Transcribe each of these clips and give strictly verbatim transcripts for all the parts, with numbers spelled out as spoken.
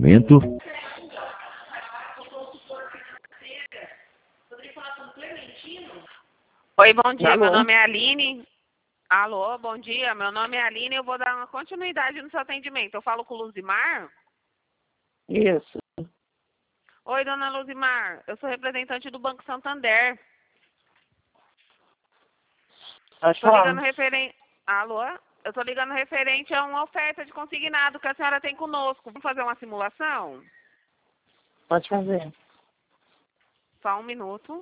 momento. Oi, bom dia. Alô? Meu nome é Aline. Alô, bom dia. Meu nome é Aline. Eu vou dar uma continuidade no seu atendimento. Eu falo com o Luzimar? Isso. Oi, dona Luzimar. Eu sou representante do Banco Santander. Pode Estou falar. ligando referente... Alô? Eu estou ligando referente a uma oferta de consignado que a senhora tem conosco. Vamos fazer uma simulação? Pode fazer. Só um minuto.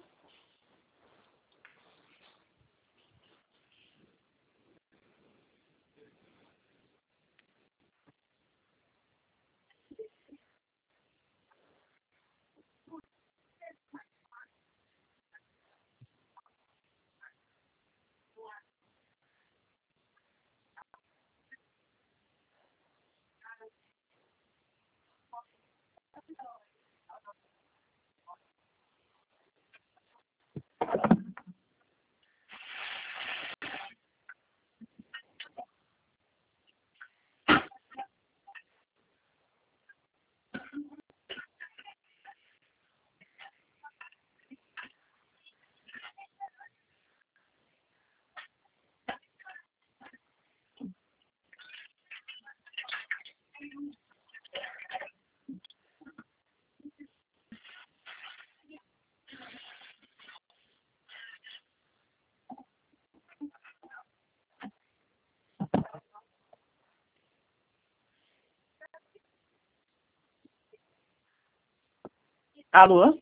Alô?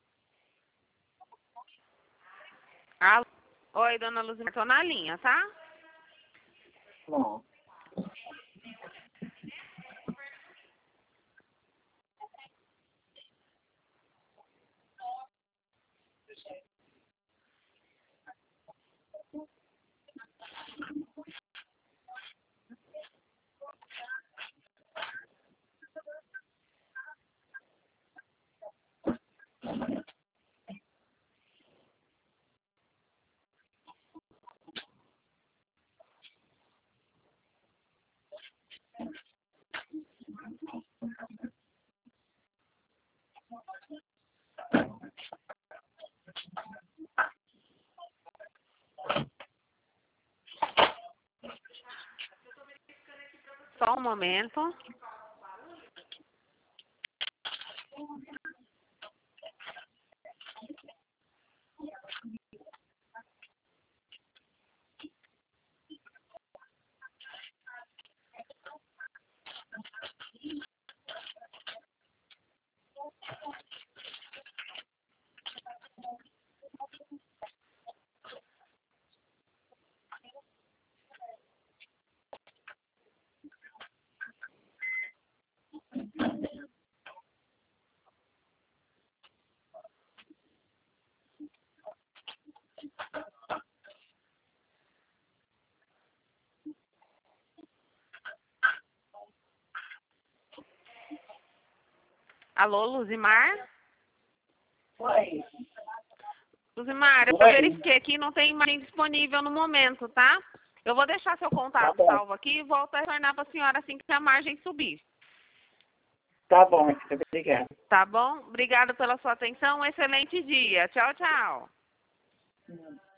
Alô? Oi, dona Luzimar. Estou na linha, tá? Bom. Só um momento. Alô, Luzimar? Oi. Luzimar, eu Oi. verifiquei aqui, não tem mais disponível no momento, tá? Eu vou deixar seu contato Tá bom. salvo aqui e volto a retornar para a senhora assim que a margem subir. Tá bom, obrigado. Tá bom? Obrigada pela sua atenção. Um excelente dia. Tchau, tchau. Hum.